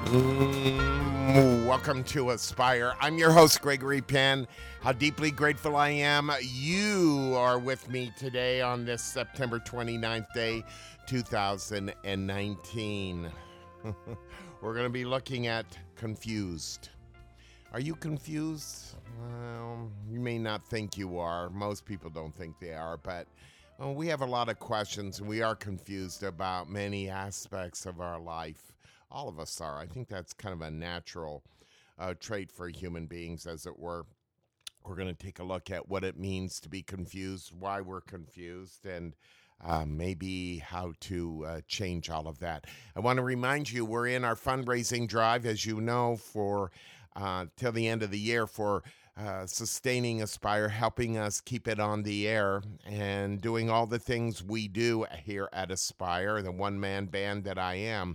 Welcome to Aspire. I'm your host, Gregory Penn. How deeply grateful I am you are with me today on this September 29th day, 2019. We're going to be looking at confused. Are you confused? Well, you may not think you are. Most people don't think they are, but we have a lot of questions and we are confused about many aspects of our life. All of us are. I think that's kind of a natural trait for human beings, as it were. We're going to take a look at what it means to be confused, why we're confused, and maybe how to change all of that. I want to remind you we're in our fundraising drive, as you know, for till the end of the year for sustaining Aspire, helping us keep it on the air, and doing all the things we do here at Aspire, the one-man band that I am.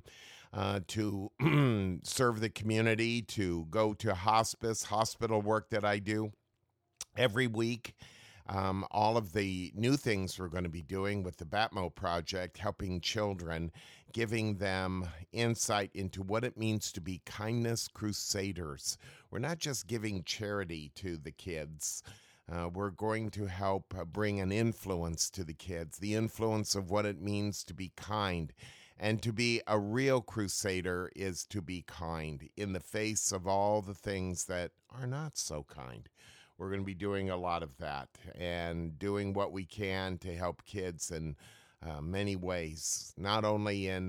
To serve the community, to go to hospital work that I do every week. All of the new things we're going to be doing with the Batmo Project, helping children, giving them insight into what it means to be kindness crusaders. We're not just giving charity to the kids. We're going to help bring an influence to the kids, the influence of what it means to be kind. And to be a real crusader is to be kind in the face of all the things that are not so kind. We're going to be doing a lot of that and doing what we can to help kids in many ways, not only in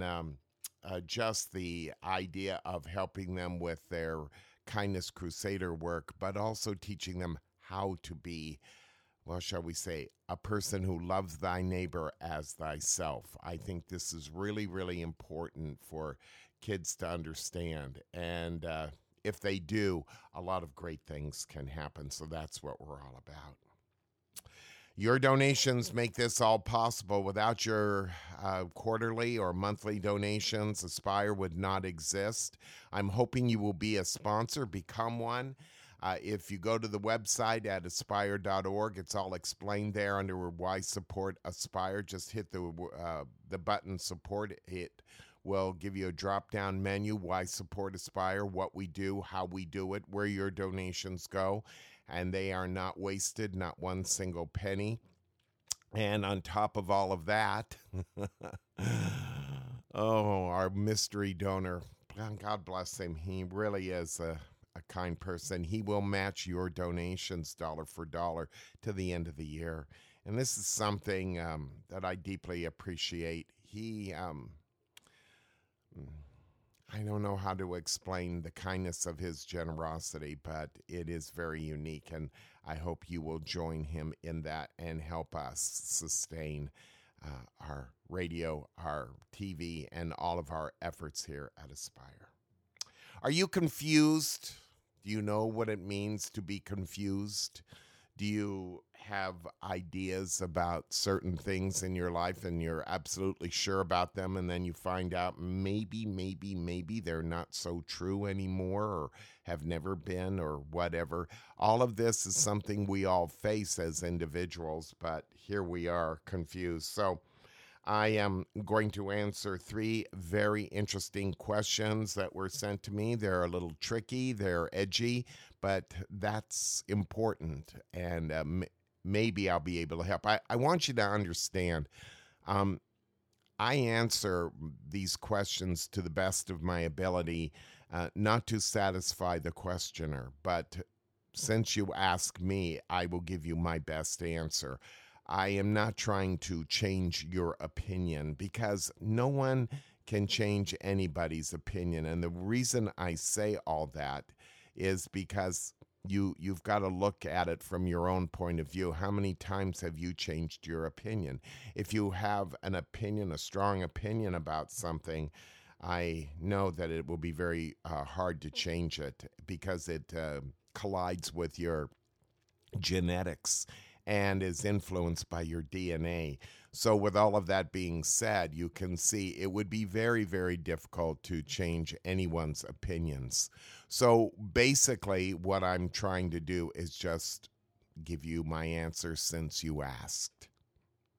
just the idea of helping them with their kindness crusader work, but also teaching them how to be, well, shall we say, a person who loves thy neighbor as thyself. I think this is really, really important for kids to understand. And if they do, a lot of great things can happen. So that's what we're all about. Your donations make this all possible. Without your quarterly or monthly donations, Aspire would not exist. I'm hoping you will be a sponsor, become one. If you go to the website at aspire.org, it's all explained there under why support Aspire. Just hit the button support. It will give you a drop-down menu, why support Aspire, what we do, how we do it, where your donations go. And they are not wasted, not one single penny. And on top of all of that, our mystery donor, God bless him. He really is a kind person. He will match your donations dollar for dollar to the end of the year. And this is something that I deeply appreciate. I don't know how to explain the kindness of his generosity, but it is very unique. And I hope you will join him in that and help us sustain our radio, our TV, and all of our efforts here at Aspire. Are you confused? Do you know what it means to be confused? Do you have ideas about certain things in your life and you're absolutely sure about them, and then you find out maybe they're not so true anymore or have never been or whatever? All of this is something we all face as individuals, but here we are confused. So I am going to answer 3 very interesting questions that were sent to me. They're a little tricky, they're edgy, but that's important, and maybe I'll be able to help. I want you to understand, I answer these questions to the best of my ability, not to satisfy the questioner, but since you ask me, I will give you my best answer. I am not trying to change your opinion because no one can change anybody's opinion. And the reason I say all that is because you've got to look at it from your own point of view. How many times have you changed your opinion? If you have an opinion, a strong opinion about something, I know that it will be very hard to change it because it collides with your genetics and is influenced by your DNA. So with all of that being said, you can see it would be very, very difficult to change anyone's opinions. So basically what I'm trying to do is just give you my answer since you asked.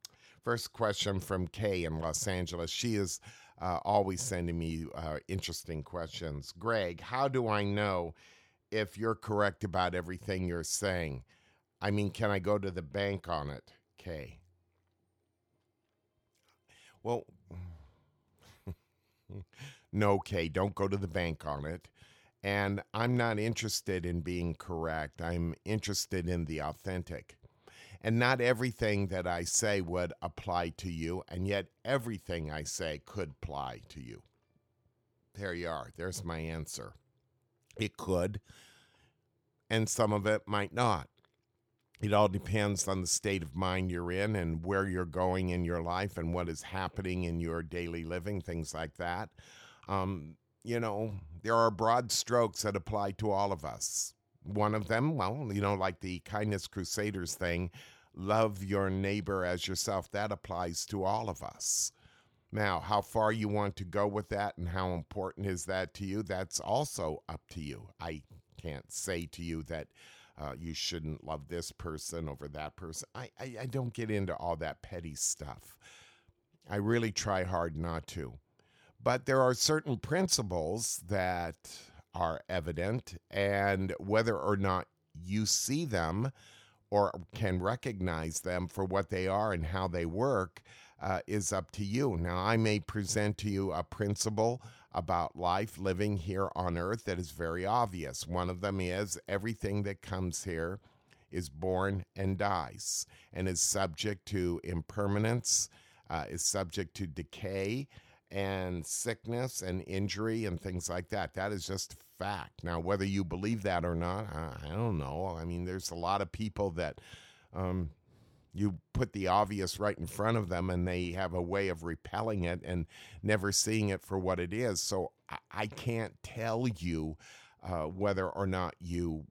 First question from Kay in Los Angeles. She is always sending me interesting questions. Greg, how do I know if you're correct about everything you're saying? I mean, can I go to the bank on it, Kay? Well, no, Kay, don't go to the bank on it. And I'm not interested in being correct. I'm interested in the authentic. And not everything that I say would apply to you, and yet everything I say could apply to you. There you are. There's my answer. It could, and some of it might not. It all depends on the state of mind you're in and where you're going in your life and what is happening in your daily living, things like that. There are broad strokes that apply to all of us. One of them, like the Kindness Crusaders thing, love your neighbor as yourself, that applies to all of us. Now, how far you want to go with that and how important is that to you, that's also up to you. I can't say to you that you shouldn't love this person over that person. I don't get into all that petty stuff. I really try hard not to. But there are certain principles that are evident, and whether or not you see them or can recognize them for what they are and how they work is up to you. Now, I may present to you a principle about life living here on earth that is very obvious. One of them is everything that comes here is born and dies and is subject to impermanence, is subject to decay and sickness and injury and things like that. That is just fact. Now, whether you believe that or not, I don't know. I mean, there's a lot of people that you put the obvious right in front of them and they have a way of repelling it and never seeing it for what it is. So I can't tell you whether or not you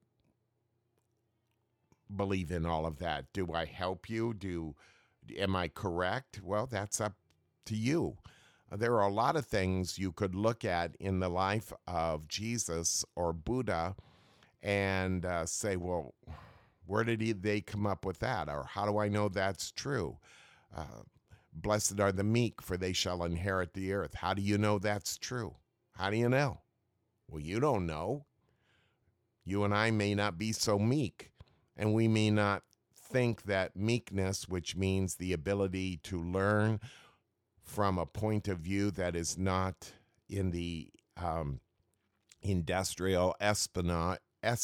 believe in all of that. Do I help you? Am I correct? Well, that's up to you. There are a lot of things you could look at in the life of Jesus or Buddha and say, well, where did they come up with that? Or how do I know that's true? Blessed are the meek, for they shall inherit the earth. How do you know that's true? How do you know? Well, you don't know. You and I may not be so meek, and we may not think that meekness, which means the ability to learn from a point of view that is not in the industrial espionage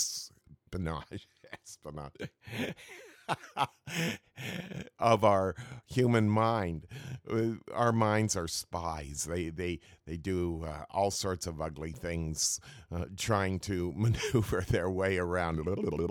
of our human mind. Our minds are spies. They do all sorts of ugly things, trying to maneuver their way around.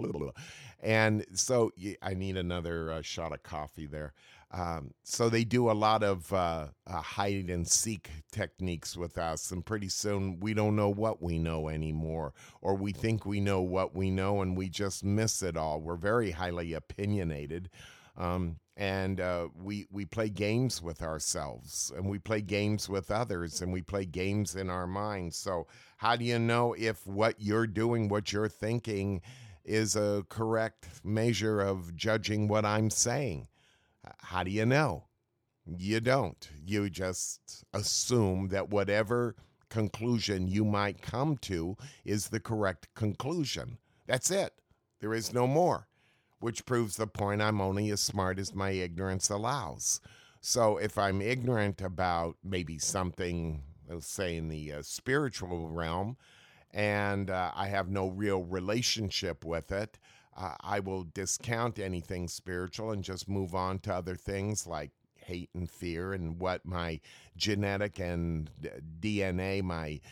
And so I need another shot of coffee there. So they do a lot of hide and seek techniques with us, and pretty soon we don't know what we know anymore, or we think we know what we know and we just miss it all. We're very highly opinionated, and we play games with ourselves, and we play games with others, and we play games in our minds. So how do you know if what you're doing, what you're thinking, is a correct measure of judging what I'm saying? How do you know? You don't. You just assume that whatever conclusion you might come to is the correct conclusion. That's it. There is no more, which proves the point I'm only as smart as my ignorance allows. So if I'm ignorant about maybe something, let's say in the spiritual realm, and I have no real relationship with it, I will discount anything spiritual and just move on to other things like hate and fear and what my genetic and DNA, my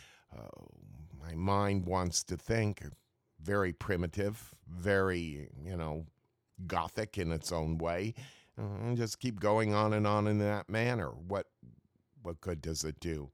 mind wants to think. Very primitive, very, gothic in its own way. And just keep going on in that manner. What good does it do?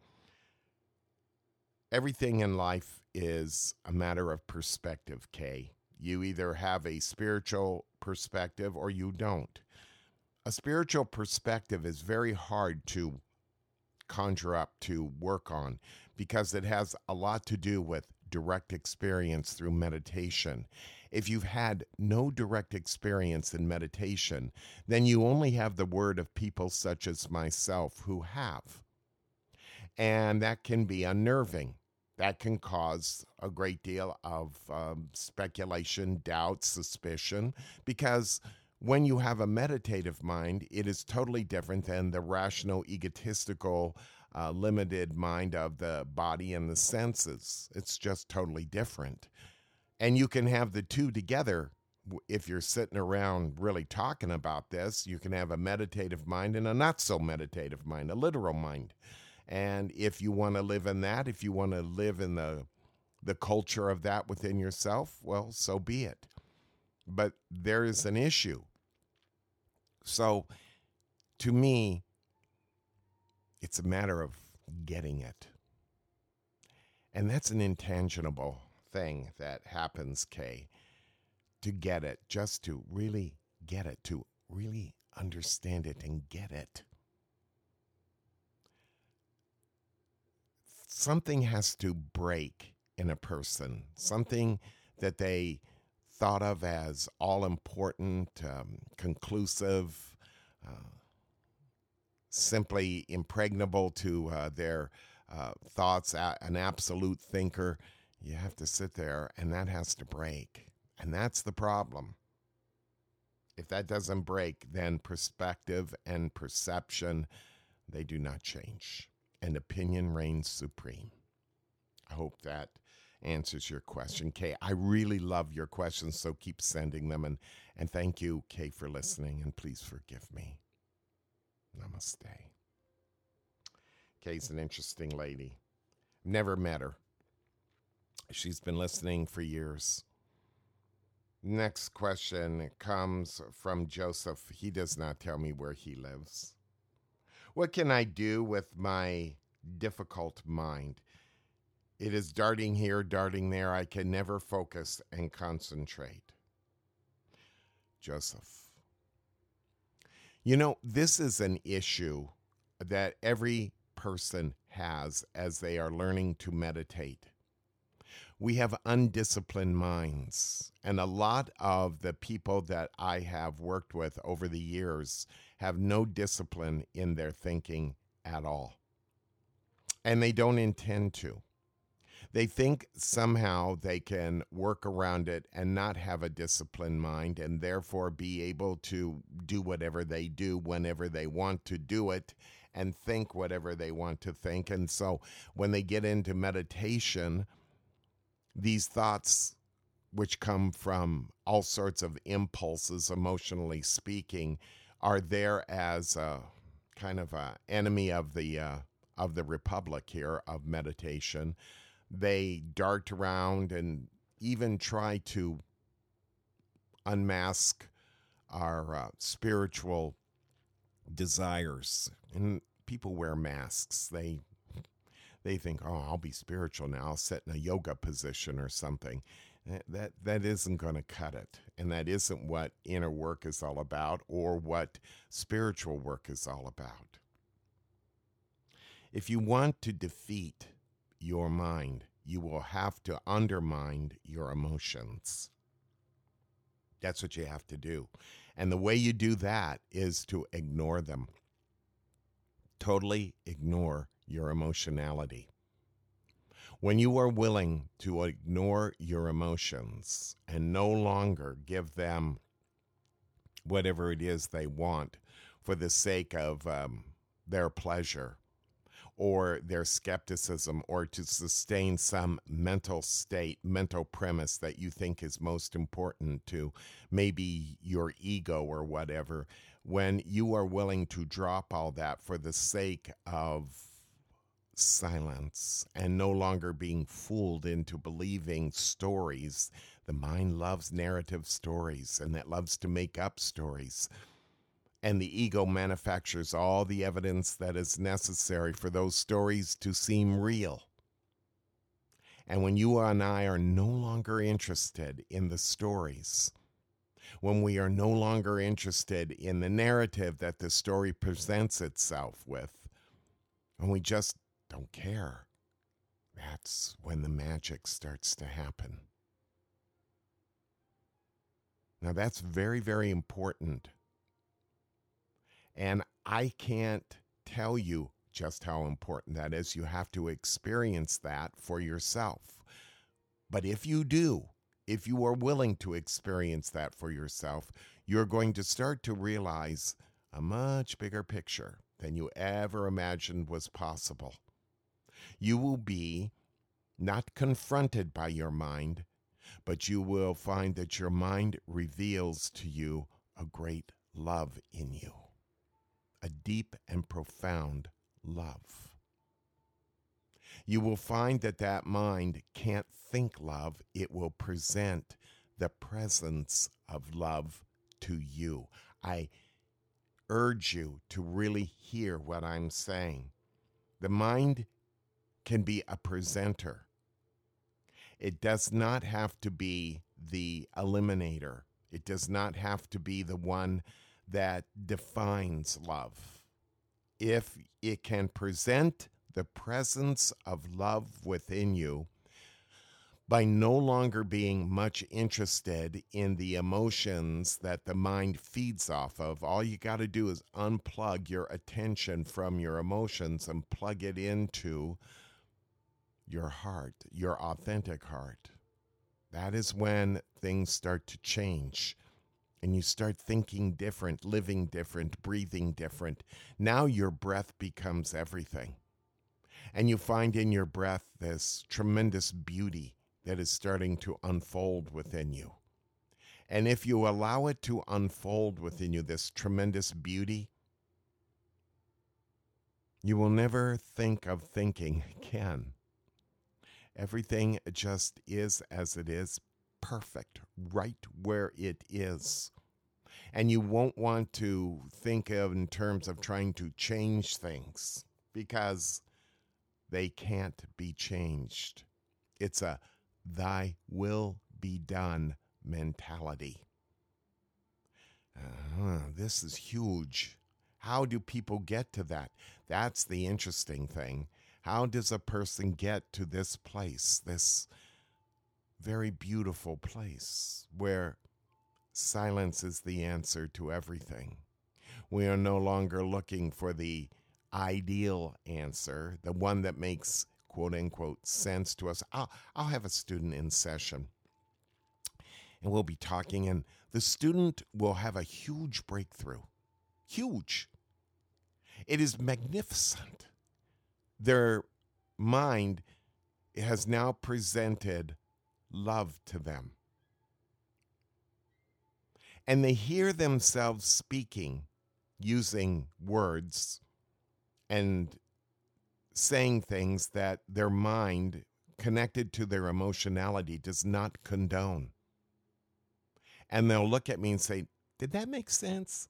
Everything in life is a matter of perspective, Kay. You either have a spiritual perspective or you don't. A spiritual perspective is very hard to conjure up, to work on, because it has a lot to do with direct experience through meditation. If you've had no direct experience in meditation, then you only have the word of people such as myself who have. And that can be unnerving. That can cause a great deal of speculation, doubt, suspicion, because when you have a meditative mind, it is totally different than the rational, egotistical, limited mind of the body and the senses. It's just totally different. And you can have the two together. If you're sitting around really talking about this, you can have a meditative mind and a not so meditative mind, a literal mind. And if you want to live in that, if you want to live in the culture of that within yourself, well, so be it. But there is an issue. So to me, it's a matter of getting it. And that's an intangible thing that happens, Kay, to get it, just to really get it, to really understand it and get it. Something has to break in a person, something that they thought of as all important, conclusive, simply impregnable to their thoughts, an absolute thinker. You have to sit there, and that has to break. And that's the problem. If that doesn't break, then perspective and perception, they do not change. And opinion reigns supreme. I hope that answers your question, Kay. I really love your questions, so keep sending them. And thank you, Kay, for listening, and please forgive me. Namaste. Kay's an interesting lady. Never met her. She's been listening for years. Next question comes from Joseph. He does not tell me where he lives. What can I do with my difficult mind? It is darting here, darting there. I can never focus and concentrate. Joseph. You know, this is an issue that every person has as they are learning to meditate. We have undisciplined minds, and a lot of the people that I have worked with over the years have no discipline in their thinking at all. And they don't intend to. They think somehow they can work around it and not have a disciplined mind and therefore be able to do whatever they do whenever they want to do it and think whatever they want to think. And so when they get into meditation, these thoughts, which come from all sorts of impulses, emotionally speaking, are there as a kind of an enemy of the republic here of meditation. They dart around and even try to unmask our spiritual desires. And people wear masks. They think, oh, I'll be spiritual now. I'll sit in a yoga position or something. That isn't going to cut it. And that isn't what inner work is all about or what spiritual work is all about. If you want to defeat your mind, you will have to undermine your emotions. That's what you have to do. And the way you do that is to ignore them. Totally ignore your emotionality. When you are willing to ignore your emotions and no longer give them whatever it is they want for the sake of their pleasure or their skepticism or to sustain some mental state, mental premise that you think is most important to maybe your ego or whatever, when you are willing to drop all that for the sake of silence and no longer being fooled into believing stories. The mind loves narrative stories and it loves to make up stories. And the ego manufactures all the evidence that is necessary for those stories to seem real. And when you and I are no longer interested in the stories, when we are no longer interested in the narrative that the story presents itself with, and we just don't care, that's when the magic starts to happen. Now, that's very, very important. And I can't tell you just how important that is. You have to experience that for yourself. But if you do, if you are willing to experience that for yourself, you're going to start to realize a much bigger picture than you ever imagined was possible. You will be not confronted by your mind, but you will find that your mind reveals to you a great love in you, a deep and profound love. You will find that that mind can't think love. It will present the presence of love to you. I urge you to really hear what I'm saying. The mind can be a presenter. It does not have to be the eliminator. It does not have to be the one that defines love. If it can present the presence of love within you by no longer being much interested in the emotions that the mind feeds off of, all you got to do is unplug your attention from your emotions and plug it into your heart, your authentic heart. That is when things start to change and you start thinking different, living different, breathing different. Now your breath becomes everything. And you find in your breath this tremendous beauty that is starting to unfold within you. And if you allow it to unfold within you, this tremendous beauty, you will never think of thinking again. Everything just is as it is, perfect, right where it is. And you won't want to think of in terms of trying to change things because they can't be changed. It's a thy will be done mentality. This is huge. How do people get to that? That's the interesting thing. How does a person get to this place, this very beautiful place where silence is the answer to everything? We are no longer looking for the ideal answer, the one that makes quote unquote sense to us. I'll have a student in session and we'll be talking, and the student will have a huge breakthrough. Huge. It is magnificent. Their mind has now presented love to them. And they hear themselves speaking, using words and saying things that their mind, connected to their emotionality, does not condone. And they'll look at me and say, did that make sense?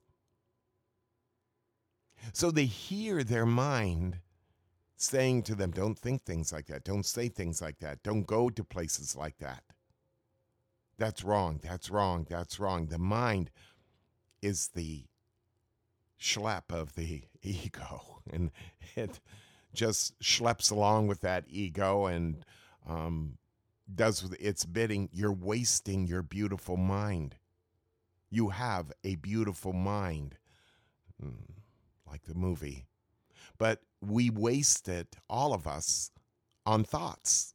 So they hear their mind saying to them, don't think things like that. Don't say things like that. Don't go to places like that. That's wrong. That's wrong. That's wrong. The mind is the schlep of the ego, and it just schleps along with that ego and does its bidding. You're wasting your beautiful mind. You have a beautiful mind, like the movie. But we waste it, all of us, on thoughts.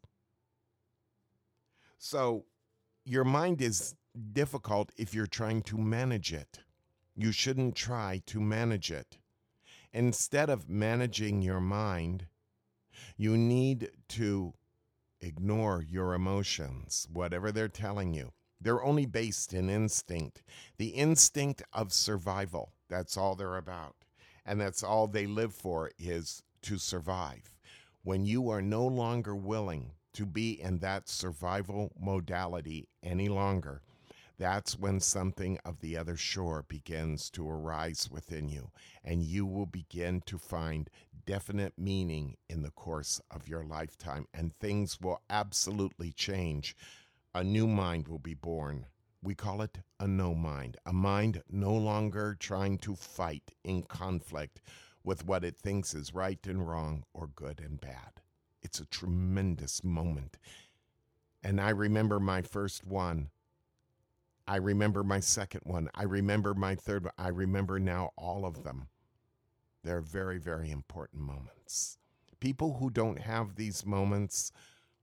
So your mind is difficult if you're trying to manage it. You shouldn't try to manage it. Instead of managing your mind, you need to ignore your emotions, whatever they're telling you. They're only based in instinct. The instinct of survival. That's all they're about. And that's all they live for, is to survive. When you are no longer willing to be in that survival modality any longer, that's when something of the other shore begins to arise within you, and you will begin to find definite meaning in the course of your lifetime, and things will absolutely change. A new mind will be born. We call it a no mind, a mind no longer trying to fight in conflict with what it thinks is right and wrong or good and bad. It's a tremendous moment. And I remember my first one. I remember my second one. I remember my third one. I remember now all of them. They're very, very important moments. People who don't have these moments,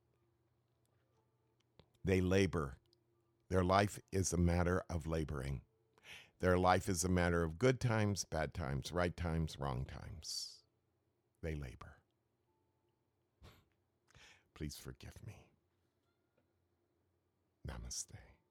they labor. Their life is a matter of laboring. Their life is a matter of good times, bad times, right times, wrong times. They labor. Please forgive me. Namaste.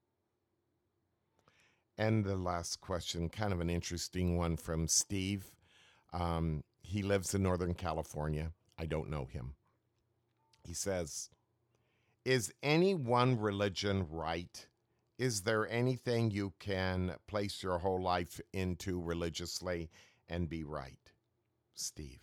And the last question, kind of an interesting one from Steve. He lives in Northern California. I don't know him. He says, is any one religion right? Is there anything you can place your whole life into religiously and be right? Steve.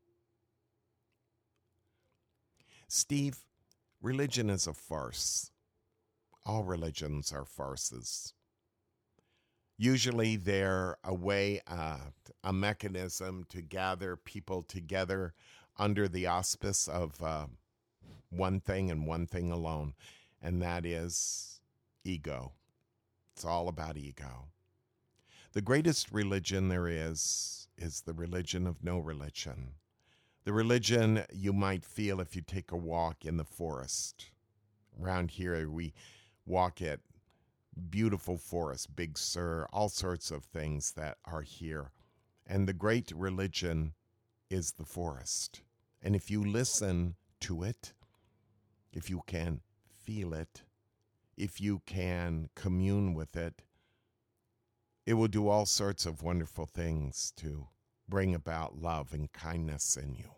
Steve, religion is a farce. All religions are farces. Usually they're a way, a mechanism to gather people together under the auspice of one thing and one thing alone, and that is ego. It's all about ego. The greatest religion there is the religion of no religion. The religion you might feel if you take a walk in the forest. Around here we walk at beautiful forests, Big Sur, all sorts of things that are here. And the great religion is the forest. And if you listen to it, if you can feel it, if you can commune with it, it will do all sorts of wonderful things to bring about love and kindness in you.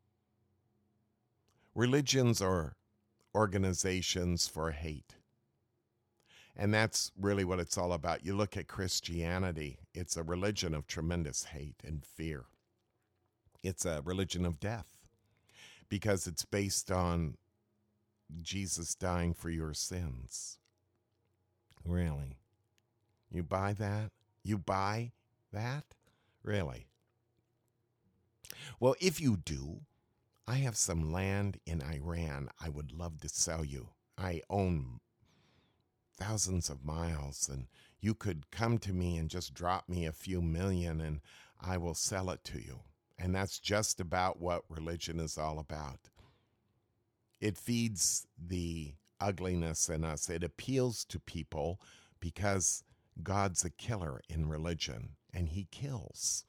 Religions are organizations for hate. And that's really what it's all about. You look at Christianity, it's a religion of tremendous hate and fear. It's a religion of death because it's based on Jesus dying for your sins. Really? You buy that? You buy that? Really? Well, if you do, I have some land in Iran I would love to sell you. I own thousands of miles, and you could come to me and just drop me a few million and I will sell it to you. And that's just about what religion is all about. It feeds the ugliness in us. It appeals to people because God's a killer in religion, and he kills.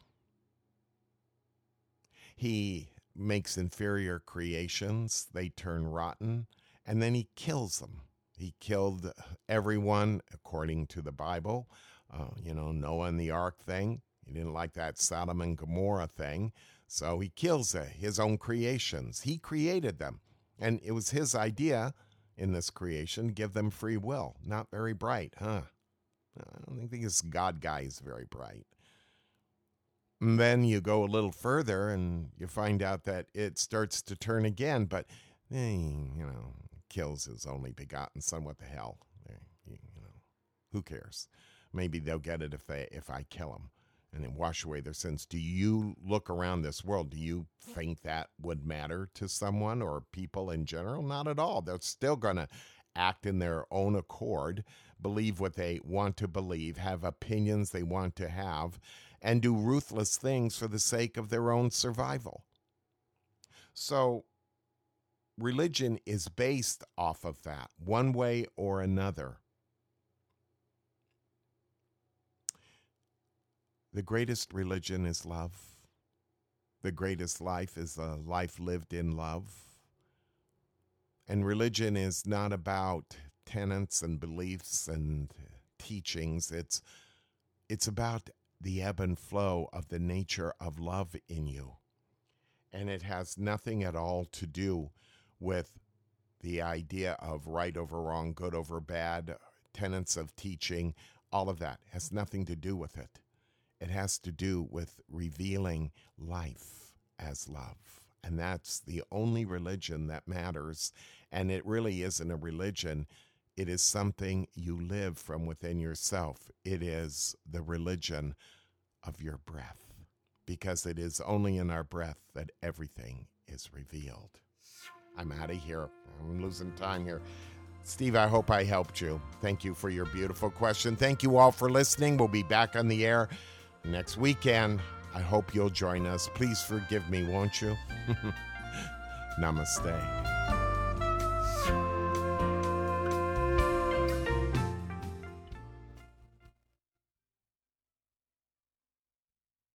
He makes inferior creations. They turn rotten, and then he kills them. He killed everyone according to the Bible. Noah and the ark thing. He didn't like that Sodom and Gomorrah thing. So he kills his own creations. He created them. And it was his idea in this creation to give them free will. Not very bright, huh? I don't think this God guy is very bright. And then you go a little further and you find out that it starts to turn again. But, kills his only begotten son. What the hell? Who cares? Maybe they'll get it if I kill them and then wash away their sins. Do you look around this world? Do you think that would matter to someone or people in general? Not at all. They're still going to act in their own accord, believe what they want to believe, have opinions they want to have, and do ruthless things for the sake of their own survival. So religion is based off of that, one way or another. The greatest religion is love. The greatest life is a life lived in love. And religion is not about tenets and beliefs and teachings. It's about the ebb and flow of the nature of love in you. And it has nothing at all to do with the idea of right over wrong, good over bad, tenets of teaching. All of that has nothing to do with it. It has to do with revealing life as love. And that's the only religion that matters. And it really isn't a religion. It is something you live from within yourself. It is the religion of your breath, because it is only in our breath that everything is revealed. I'm out of here. I'm losing time here. Steve, I hope I helped you. Thank you for your beautiful question. Thank you all for listening. We'll be back on the air next weekend. I hope you'll join us. Please forgive me, won't you? Namaste.